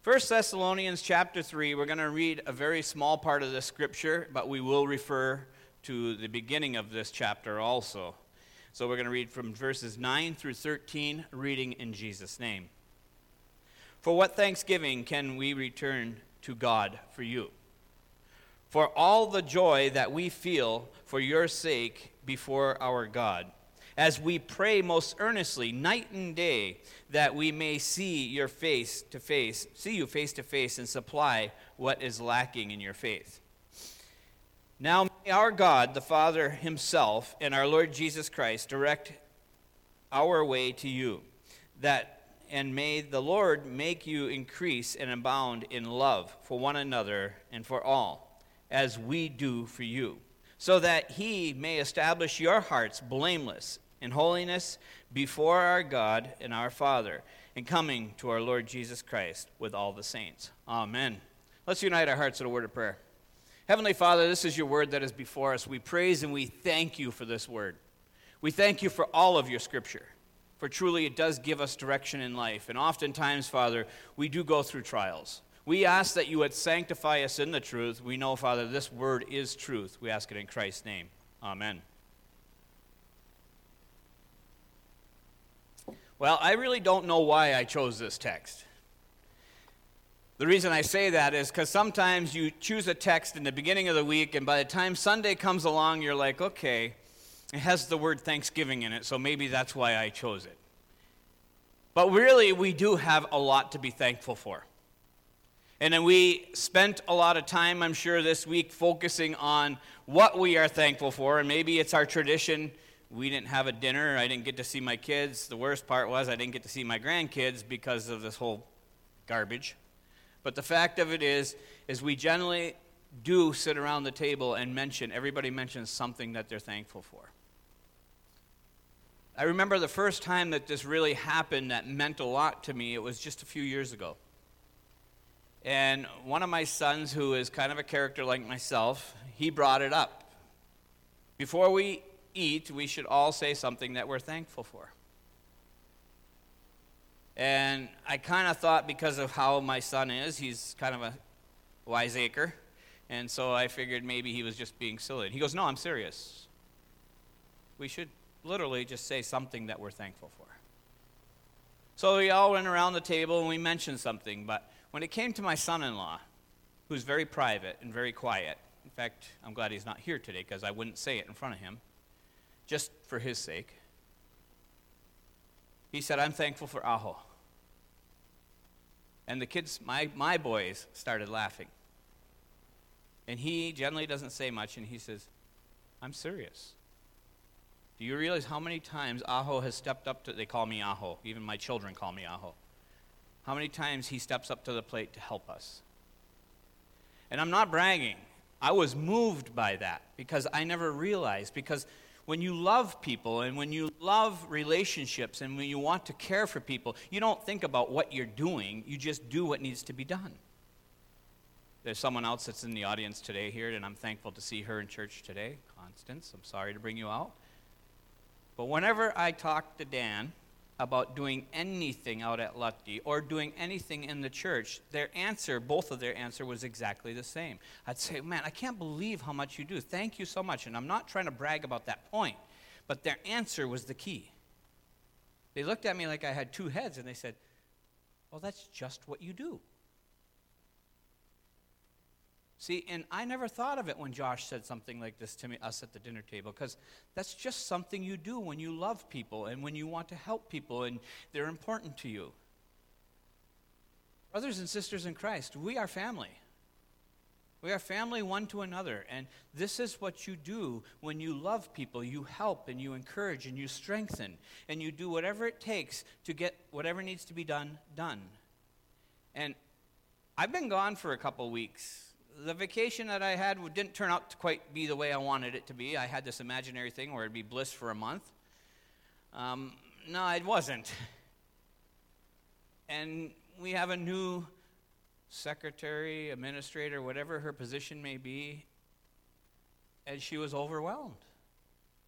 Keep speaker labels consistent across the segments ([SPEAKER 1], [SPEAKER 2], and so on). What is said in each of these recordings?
[SPEAKER 1] 1 Thessalonians chapter 3, we're going to read a very small part of this scripture, but we will refer to the beginning of this chapter also. So we're going to read from verses 9 through 13, reading in Jesus' name. For what thanksgiving can we return to God for you? For all the joy that we feel for your sake before our God, as we pray most earnestly night and day that we may see you face to face and supply what is lacking in your faith. Now may our God, the Father himself, and our Lord Jesus Christ direct our way to you, and may the Lord make you increase and abound in love for one another and for all, as we do for you, so that he may establish your hearts blameless in holiness before our God and our Father, and coming to our Lord Jesus Christ with all the saints. Amen. Let's unite our hearts in a word of prayer. Heavenly Father, this is your word that is before us. We praise and we thank you for this word. We thank you for all of your scripture, for truly it does give us direction in life. And oftentimes, Father, we do go through trials. We ask that you would sanctify us in the truth. We know, Father, this word is truth. We ask it in Christ's name. Amen. Well, I really don't know why I chose this text. The reason I say that is because sometimes you choose a text in the beginning of the week, and by the time Sunday comes along, you're like, okay, it has the word Thanksgiving in it, so maybe that's why I chose it. But really, we do have a lot to be thankful for. And then we spent a lot of time, I'm sure, this week focusing on what we are thankful for, and maybe it's our tradition. We didn't have a dinner. I didn't get to see my kids. The worst part was I didn't get to see my grandkids because of this whole garbage. But the fact of it is we generally do sit around the table and everybody mentions something that they're thankful for. I remember the first time that this really happened that meant a lot to me. It was just a few years ago. And one of my sons, who is kind of a character like myself, he brought it up. Before we eat, we should all say something that we're thankful for. And I kind of thought, because of how my son is, he's kind of a wiseacre, and so I figured maybe he was just being silly. And he goes, no, I'm serious. We should literally just say something that we're thankful for. So we all went around the table and we mentioned something, but when it came to my son-in-law, who's very private and very quiet, in fact, I'm glad he's not here today because I wouldn't say it in front of him, just for his sake. He said, I'm thankful for Aho. And the kids, my boys, started laughing. And he generally doesn't say much, and he says, I'm serious. Do you realize how many times Aho has stepped up to, they call me Aho, even my children call me Aho. How many times he steps up to the plate to help us? And I'm not bragging. I was moved by that because I never realized, because when you love people and when you love relationships and when you want to care for people, you don't think about what you're doing. You just do what needs to be done. There's someone else that's in the audience today here, and I'm thankful to see her in church today. Constance, I'm sorry to bring you out. But whenever I talk to Dan about doing anything out at Lutke or doing anything in the church, both of their answer was exactly the same. I'd say, man, I can't believe how much you do. Thank you so much. And I'm not trying to brag about that point, but their answer was the key. They looked at me like I had two heads, and they said, well, that's just what you do. See, and I never thought of it when Josh said something like this to us at the dinner table, because that's just something you do when you love people and when you want to help people and they're important to you. Brothers and sisters in Christ, we are family. We are family one to another, and this is what you do when you love people. You help and you encourage and you strengthen, and you do whatever it takes to get whatever needs to be done. And I've been gone for a couple weeks. The vacation that I had didn't turn out to quite be the way I wanted it to be. I had this imaginary thing where it'd be bliss for a month. No, it wasn't. And we have a new secretary, administrator, whatever her position may be, and she was overwhelmed.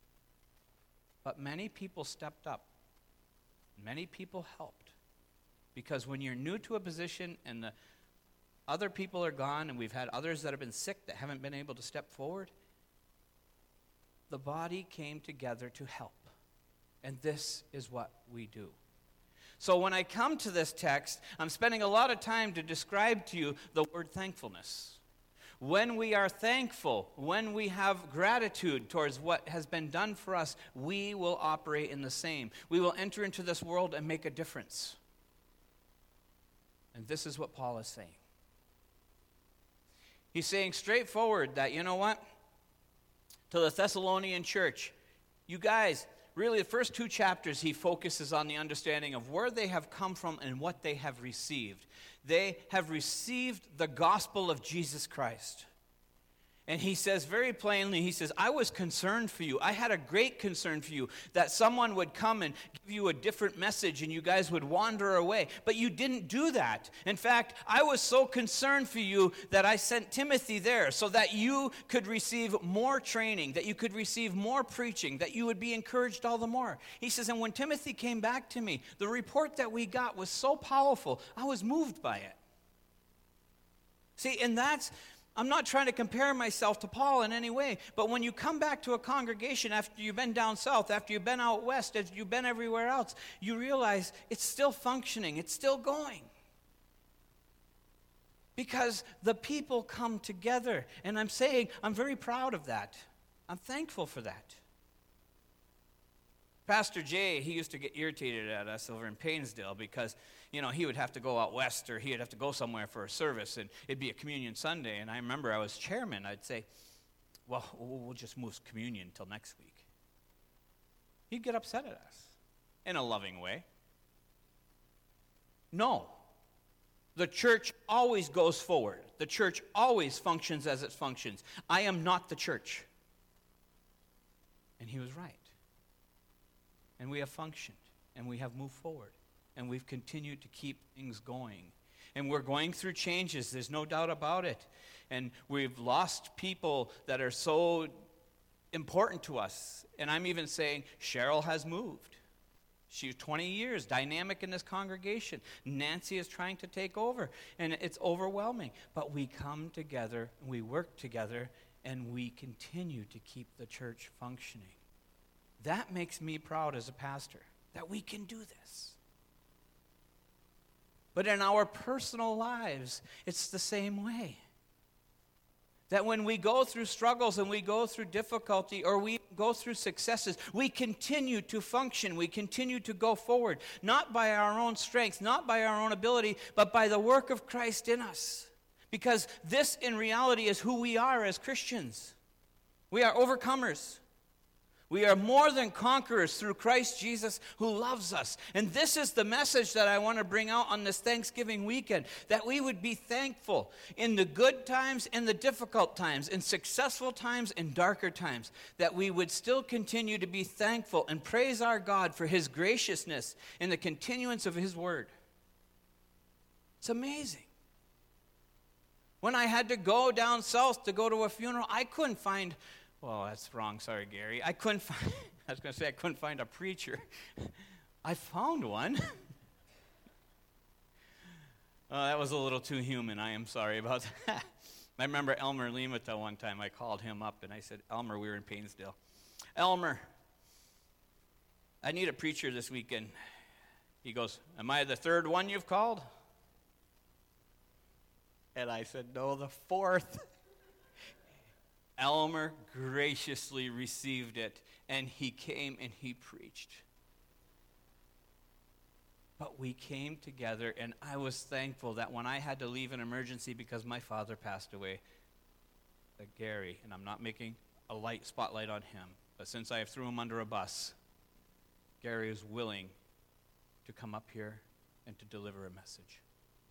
[SPEAKER 1] But many people stepped up. Many people helped. Because when you're new to a position and the other people are gone and we've had others that have been sick that haven't been able to step forward, the body came together to help. And this is what we do. So when I come to this text, I'm spending a lot of time to describe to you the word thankfulness. When we are thankful, when we have gratitude towards what has been done for us, we will operate in the same. We will enter into this world and make a difference. And this is what Paul is saying. He's saying straightforward that, you know what? To the Thessalonian church, you guys, really the first 2 chapters he focuses on the understanding of where they have come from and what they have received. They have received the gospel of Jesus Christ. And he says very plainly, he says, I was concerned for you. I had a great concern for you that someone would come and give you a different message and you guys would wander away. But you didn't do that. In fact, I was so concerned for you that I sent Timothy there so that you could receive more training, that you could receive more preaching, that you would be encouraged all the more. He says, and when Timothy came back to me, the report that we got was so powerful, I was moved by it. See, and I'm not trying to compare myself to Paul in any way, but when you come back to a congregation after you've been down south, after you've been out west, after you've been everywhere else, you realize it's still functioning, it's still going. Because the people come together, and I'm saying I'm very proud of that. I'm thankful for that. Pastor Jay, he used to get irritated at us over in Painesdale because, he would have to go out west or he would have to go somewhere for a service, and it'd be a communion Sunday. And I remember I was chairman. I'd say, well, we'll just move communion until next week. He'd get upset at us in a loving way. No. The church always goes forward. The church always functions as it functions. I am not the church. And he was right. And we have functioned, and we have moved forward, and we've continued to keep things going. And we're going through changes, there's no doubt about it. And we've lost people that are so important to us. And I'm even saying Cheryl has moved. She's 20 years, dynamic in this congregation. Nancy is trying to take over, and it's overwhelming. But we come together, and we work together, and we continue to keep the church functioning. That makes me proud as a pastor, that we can do this. But in our personal lives, it's the same way. That when we go through struggles and we go through difficulty or we go through successes, we continue to function, we continue to go forward, not by our own strength, not by our own ability, but by the work of Christ in us. Because this, in reality, is who we are as Christians. We are overcomers. We are more than conquerors through Christ Jesus who loves us. And this is the message that I want to bring out on this Thanksgiving weekend, that we would be thankful in the good times and the difficult times, in successful times and darker times, that we would still continue to be thankful and praise our God for his graciousness and the continuance of his word. It's amazing. When I had to go down south to go to a funeral, I couldn't find... Well, that's wrong. Sorry, Gary. I couldn't find a preacher. I found one. That was a little too human. I am sorry about that. I remember Elmer Limata one time. I called him up and I said, Elmer, we were in Painesdale. Elmer, I need a preacher this weekend. He goes, am I the third one you've called? And I said, no, the fourth. Elmer graciously received it, and he came and he preached. But we came together, and I was thankful that when I had to leave an emergency because my father passed away, that Gary, and I'm not making a light spotlight on him, but since I threw him under a bus, Gary is willing to come up here and to deliver a message.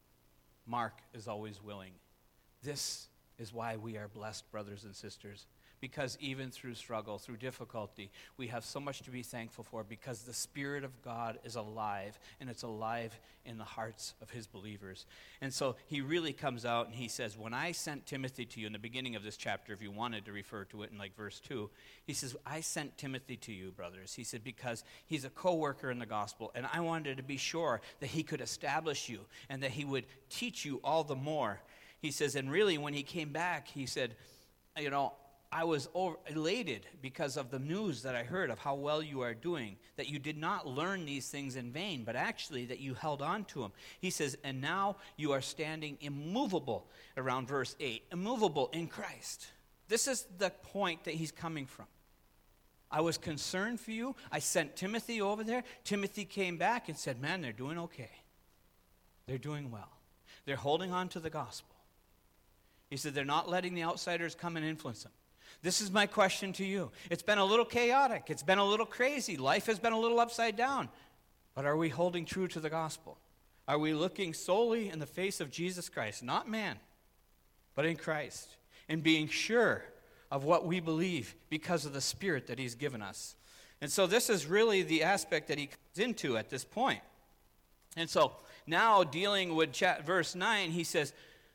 [SPEAKER 1] Mark is always willing. This is why we are blessed, brothers and sisters, because even through struggle, through difficulty, we have so much to be thankful for because the Spirit of God is alive, and it's alive in the hearts of his believers. And so he really comes out and he says, when I sent Timothy to you in the beginning of this chapter, if you wanted to refer to it in like verse 2, he says, I sent Timothy to you, brothers. He said, because he's a co-worker in the gospel, and I wanted to be sure that he could establish you and that he would teach you all the more. He says, and really when he came back, he said, I was elated because of the news that I heard of how well you are doing, that you did not learn these things in vain, but actually that you held on to them. He says, and now you are standing immovable, around verse 8, immovable in Christ. This is the point that he's coming from. I was concerned for you. I sent Timothy over there. Timothy came back and said, man, they're doing okay. They're doing well. They're holding on to the gospel. He said, they're not letting the outsiders come and influence them. This is my question to you. It's been a little chaotic. It's been a little crazy. Life has been a little upside down. But are we holding true to the gospel? Are we looking solely in the face of Jesus Christ, not man, but in Christ, and being sure of what we believe because of the Spirit that he's given us? And so this is really the aspect that he comes into at this point. And so now dealing with verse 9, he says,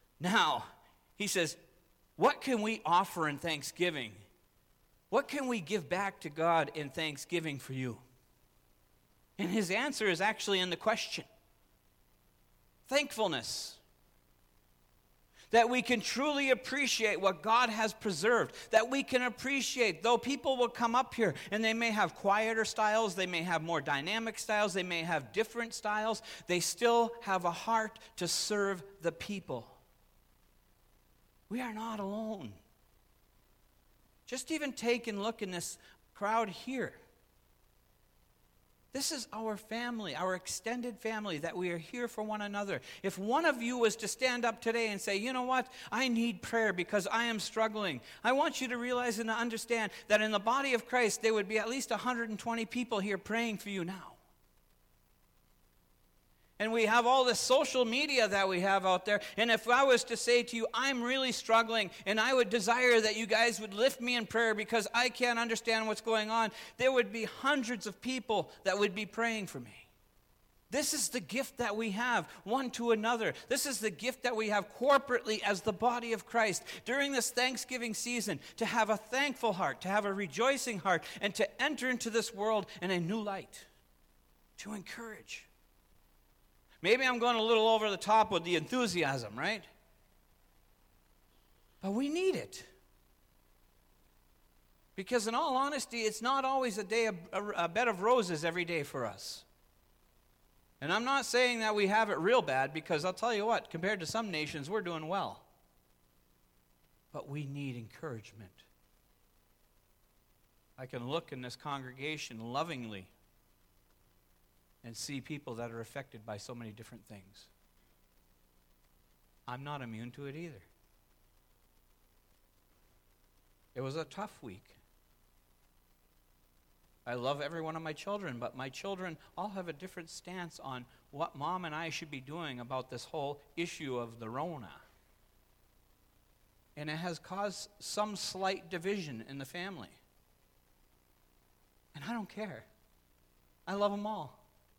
[SPEAKER 1] what can we offer in thanksgiving? What can we give back to God in thanksgiving for you? And his answer is actually in the question. Thankfulness. That we can truly appreciate what God has preserved. That we can appreciate, though people will come up here and they may have quieter styles, they may have more dynamic styles, they may have different styles, they still have a heart to serve the people. We are not alone. Just even take and look in this crowd here. This is our family, our extended family, that we are here for one another. If one of you was to stand up today and say, you know what, I need prayer because I am struggling, I want you to realize and to understand that in the body of Christ, there would be at least 120 people here praying for you now. And we have all this social media that we have out there. And if I was to say to you, I'm really struggling, and I would desire that you guys would lift me in prayer because I can't understand what's going on, there would be hundreds of people that would be praying for me. This is the gift that we have one to another. This is the gift that we have corporately as the body of Christ during this Thanksgiving season, to have a thankful heart, to have a rejoicing heart, and to enter into this world in a new light, to encourage. Maybe I'm going a little over the top with the enthusiasm, right? But we need it. Because in all honesty, it's not always a bed of roses every day for us. And I'm not saying that we have it real bad, because I'll tell you what, compared to some nations, we're doing well. But we need encouragement. I can look in this congregation lovingly and see people that are affected by so many different things. I'm not immune to it either. It was a tough week. I love every one of my children, but my children all have a different stance on what mom and I should be doing about this whole issue of the Rona. And it has caused some slight division in the family. And I don't care. I love them all.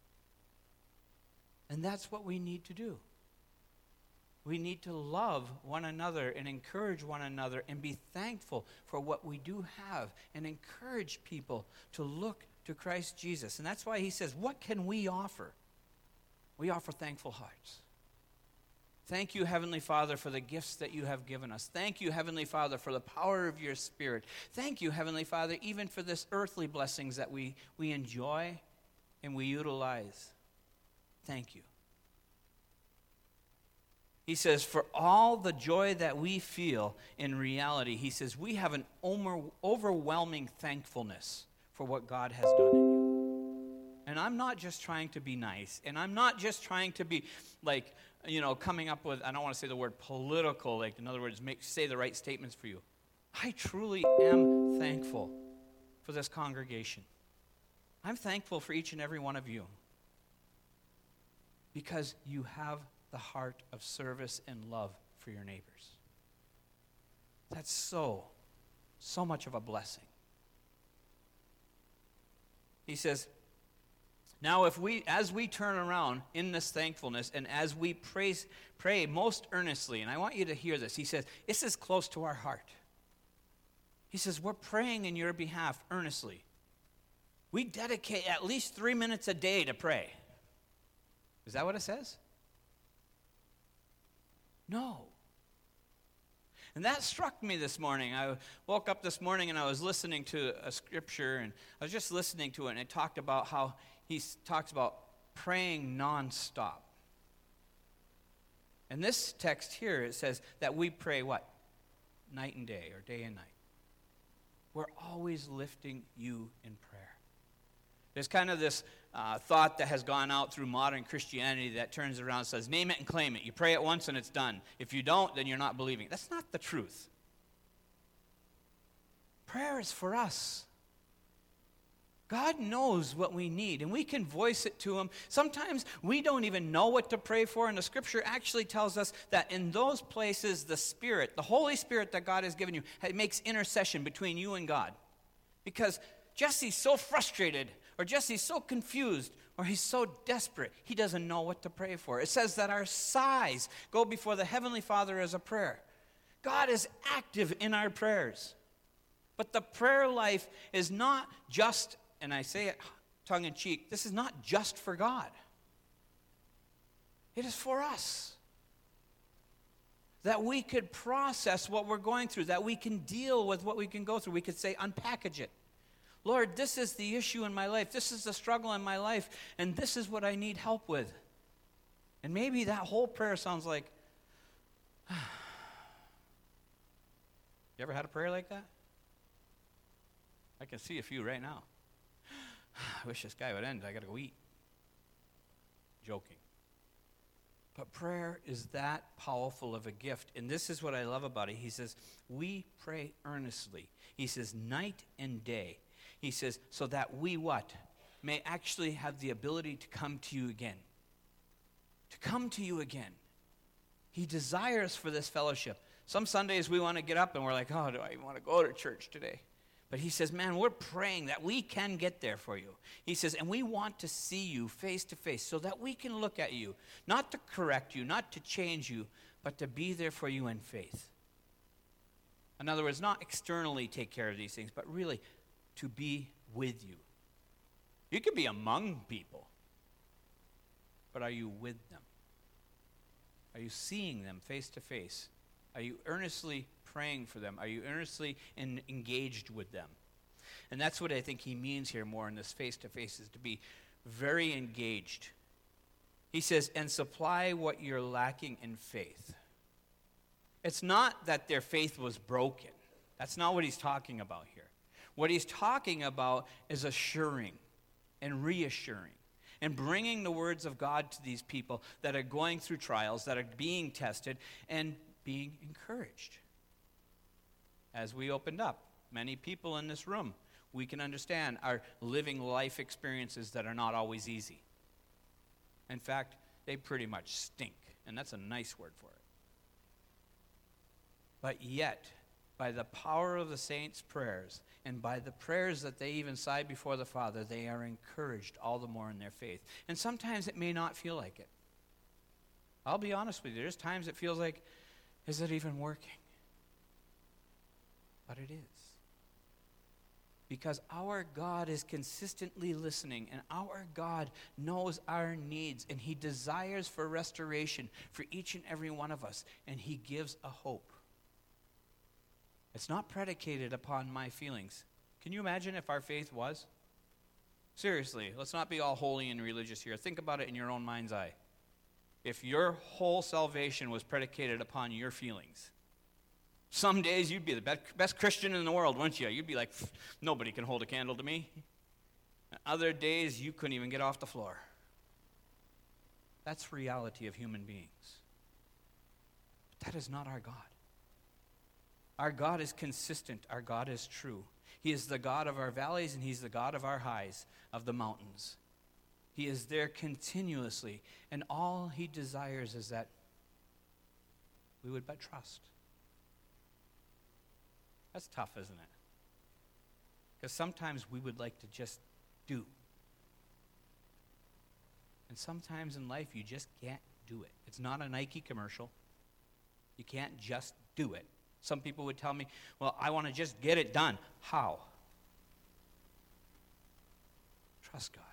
[SPEAKER 1] And that's what we need to do. We need to love one another and encourage one another and be thankful for what we do have and encourage people to look to Christ Jesus. And that's why he says, what can we offer? We offer thankful hearts. Thank you, Heavenly Father, for the gifts that you have given us. Thank you, Heavenly Father, for the power of your Spirit. Thank you, Heavenly Father, even for this earthly blessings that we enjoy and we utilize. Thank you. He says, for all the joy that we feel in reality, he says, we have an overwhelming thankfulness for what God has done in you. And I'm not just trying to be nice, and I'm not just trying to be coming up with, I don't want to say the word political, in other words, say the right statements for you. I truly am thankful for this congregation. I'm thankful for each and every one of you. Because you have the heart of service and love for your neighbors. That's so So much of a blessing. He says, now as we turn around in this thankfulness and as we pray most earnestly, and I want you to hear this, he says, this is close to our heart. He says, we're praying in your behalf earnestly. We dedicate at least 3 minutes a day to pray. Is that what it says? No. And that struck me this morning. I woke up this morning and I was listening to a scripture, and I was just listening to it, and it talked about how he talks about praying nonstop. And this text here, it says that we pray what? Night and day, or day and night. We're always lifting you in prayer. There's kind of this thought that has gone out through modern Christianity that turns around and says, name it and claim it. You pray it once and it's done. If you don't, then you're not believing. That's not the truth. Prayer is for us. God knows what we need, and we can voice it to him. Sometimes we don't even know what to pray for, and the scripture actually tells us that in those places, the Spirit, the Holy Spirit that God has given you, makes intercession between you and God. Because Jesse's so frustrated, or Jesse's so confused, or he's so desperate, he doesn't know what to pray for. It says that our sighs go before the Heavenly Father as a prayer. God is active in our prayers. But the prayer life is not just, and I say it tongue-in-cheek, this is not just for God. It is for us. That we could process what we're going through, that we can deal with what we can go through. We could say, unpackage it. Lord, this is the issue in my life. This is the struggle in my life, and this is what I need help with. And maybe that whole prayer sounds like, you ever had a prayer like that? I can see a few right now. I wish this guy would end. I got to go eat. Joking. But prayer is that powerful of a gift. And this is what I love about it. He says, we pray earnestly. He says, night and day. He says, so that we what? May actually have the ability to come to you again. To come to you again. He desires for this fellowship. Some Sundays we want to get up and we're like, oh, do I even want to go to church today? But he says, man, we're praying that we can get there for you. He says, and we want to see you face to face so that we can look at you, not to correct you, not to change you, but to be there for you in faith. In other words, not externally take care of these things, but really to be with you. You can be among people, but are you with them? Are you seeing them face to face? Are you earnestly praying for them? Are you earnestly engaged with them? And that's what I think he means here more in this face-to-face, is to be very engaged. He says, and supply what you're lacking in faith. It's not that their faith was broken. That's not what he's talking about here. What he's talking about is assuring and reassuring and bringing the words of God to these people that are going through trials, that are being tested, and being encouraged. As we opened up, many people in this room, we can understand, are living life experiences that are not always easy. In fact, they pretty much stink, and that's a nice word for it. But yet, by the power of the saints' prayers, and by the prayers that they even sigh before the Father, they are encouraged all the more in their faith. And sometimes it may not feel like it. I'll be honest with you, there's times it feels like, is it even working? But it is. Because our God is consistently listening, and our God knows our needs, and he desires for restoration for each and every one of us, and he gives a hope. It's not predicated upon my feelings. Can you imagine if our faith was? Seriously, let's not be all holy and religious here. Think about it in your own mind's eye. If your whole salvation was predicated upon your feelings, some days you'd be the best Christian in the world, wouldn't you? You'd be like, nobody can hold a candle to me. Other days you couldn't even get off the floor. That's reality of human beings. But that is not our God. Our God is consistent. Our God is true. He is the God of our valleys, and he's the God of our highs, of the mountains. He is there continuously, and all he desires is that we would but trust. That's tough, isn't it? Because sometimes we would like to just do. And sometimes in life, you just can't do it. It's not a Nike commercial. You can't just do it. Some people would tell me, well, I want to just get it done. How? Trust God.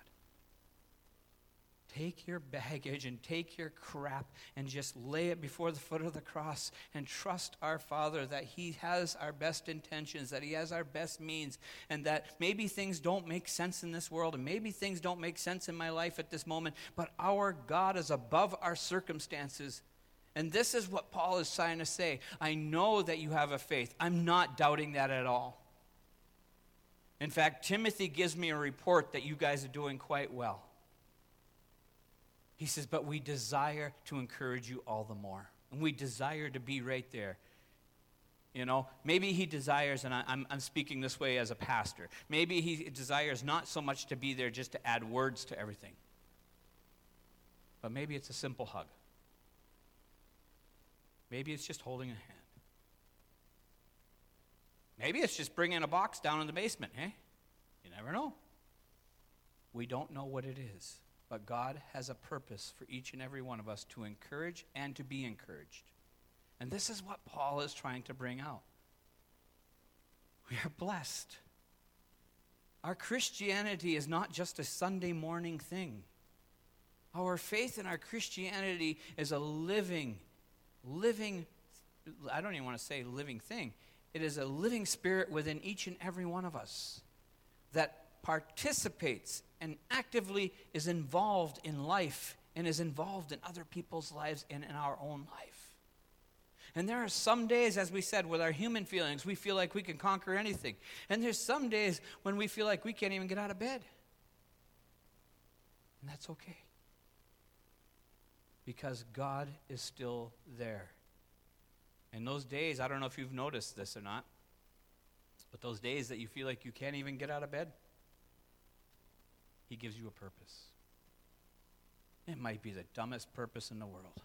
[SPEAKER 1] Take your baggage and take your crap and just lay it before the foot of the cross and trust our Father that He has our best intentions, that He has our best means, and that maybe things don't make sense in this world and maybe things don't make sense in my life at this moment, but our God is above our circumstances. And this is what Paul is trying to say. I know that you have a faith. I'm not doubting that at all. In fact, Timothy gives me a report that you guys are doing quite well. He says, but we desire to encourage you all the more. And we desire to be right there. You know, maybe he desires, and I'm speaking this way as a pastor, maybe he desires not so much to be there just to add words to everything. But maybe it's a simple hug. Maybe it's just holding a hand. Maybe it's just bringing a box down in the basement, eh? You never know. We don't know what it is. But God has a purpose for each and every one of us to encourage and to be encouraged. And this is what Paul is trying to bring out. We are blessed. Our Christianity is not just a Sunday morning thing. Our faith in our Christianity is a living, I don't even want to say living thing. It is a living spirit within each and every one of us that participates and actively is involved in life and is involved in other people's lives and in our own life. And there are some days, as we said, with our human feelings, we feel like we can conquer anything. And there's some days when we feel like we can't even get out of bed. And that's okay. Because God is still there. And those days, I don't know if you've noticed this or not, but those days that you feel like you can't even get out of bed, He gives you a purpose. It might be the dumbest purpose in the world.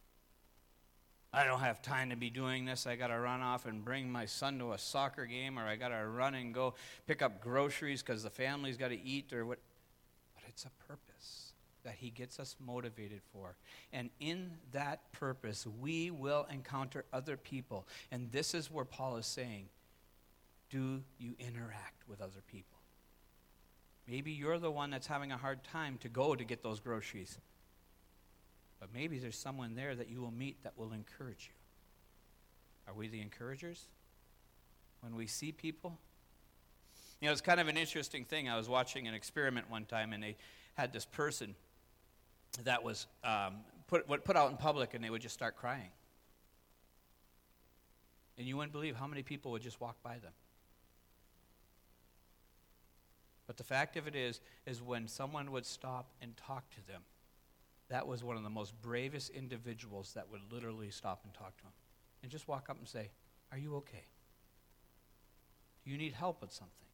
[SPEAKER 1] I don't have time to be doing this. I got to run off and bring my son to a soccer game, or I got to run and go pick up groceries because the family's got to eat, or what. But it's a purpose that He gets us motivated for. And in that purpose, we will encounter other people. And this is where Paul is saying, do you interact with other people? Maybe you're the one that's having a hard time to go to get those groceries. But maybe there's someone there that you will meet that will encourage you. Are we the encouragers? When we see people? You know, it's kind of an interesting thing. I was watching an experiment one time, and they had this person that was put out in public, and they would just start crying. And you wouldn't believe how many people would just walk by them. But the fact of it is when someone would stop and talk to them, that was one of the most bravest individuals that would literally stop and talk to them. And just walk up and say, are you okay? Do you need help with something?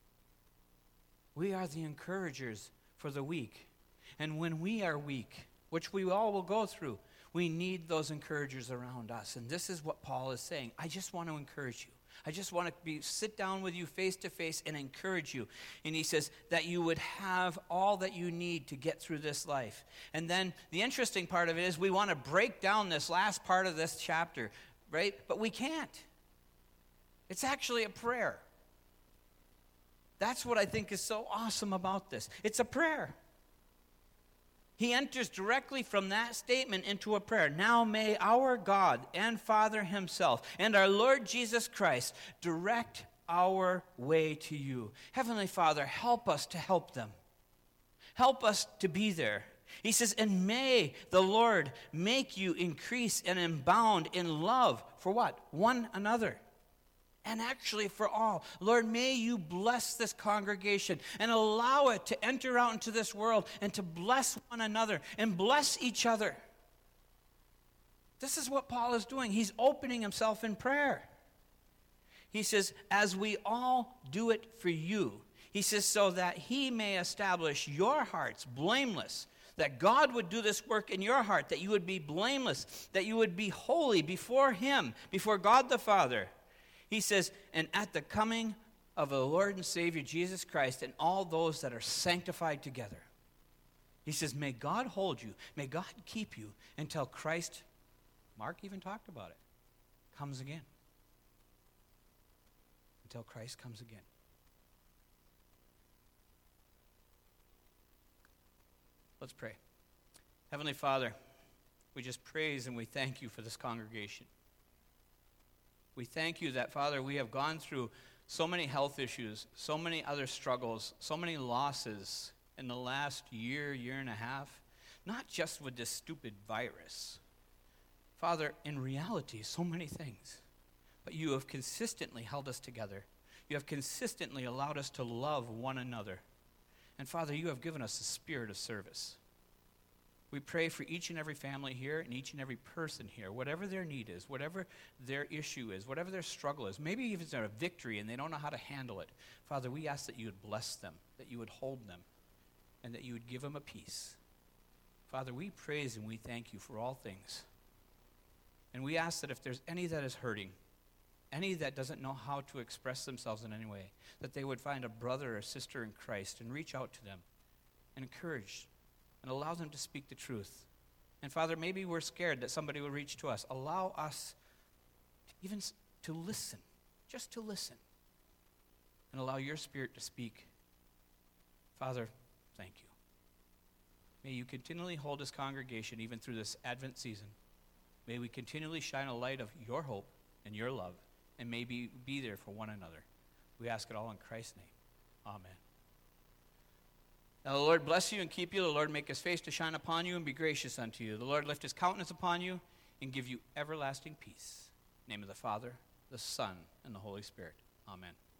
[SPEAKER 1] We are the encouragers for the weak. And when we are weak, which we all will go through, we need those encouragers around us. And this is what Paul is saying. I just want to encourage you. I just want to sit down with you face to face and encourage you. And he says that you would have all that you need to get through this life. And then the interesting part of it is we want to break down this last part of this chapter, right? But we can't. It's actually a prayer. That's what I think is so awesome about this. It's a prayer. He enters directly from that statement into a prayer. Now may our God and Father Himself and our Lord Jesus Christ direct our way to you. Heavenly Father, help us to help them. Help us to be there. He says, and may the Lord make you increase and abound in love for what? One another. And actually for all. Lord, may you bless this congregation and allow it to enter out into this world and to bless one another and bless each other. This is what Paul is doing. He's opening himself in prayer. He says, as we all do it for you. He says, so that He may establish your hearts blameless. That God would do this work in your heart. That you would be blameless. That you would be holy before Him, before God the Father. He says, and at the coming of the Lord and Savior Jesus Christ and all those that are sanctified together. He says, may God hold you, may God keep you until Christ, Mark even talked about it, comes again. Until Christ comes again. Let's pray. Heavenly Father, we just praise and we thank you for this congregation. We thank you that, Father, we have gone through so many health issues, so many other struggles, so many losses in the last year, year and a half, not just with this stupid virus. Father, in reality, so many things. But you have consistently held us together. You have consistently allowed us to love one another. And Father, you have given us a spirit of service. We pray for each and every family here and each and every person here, whatever their need is, whatever their issue is, whatever their struggle is, maybe even if it's a victory and they don't know how to handle it. Father, we ask that you would bless them, that you would hold them, and that you would give them a peace. Father, we praise and we thank you for all things. And we ask that if there's any that is hurting, any that doesn't know how to express themselves in any way, that they would find a brother or sister in Christ and reach out to them and encourage and allow them to speak the truth. And Father, maybe we're scared that somebody will reach to us. Allow us even to listen, just to listen, and allow your Spirit to speak. Father, thank you. May you continually hold this congregation even through this Advent season. May we continually shine a light of your hope and your love, and may be there for one another. We ask it all in Christ's name. Amen. Now the Lord bless you and keep you. The Lord make his face to shine upon you and be gracious unto you. The Lord lift his countenance upon you and give you everlasting peace. In the name of the Father, the Son, and the Holy Spirit. Amen.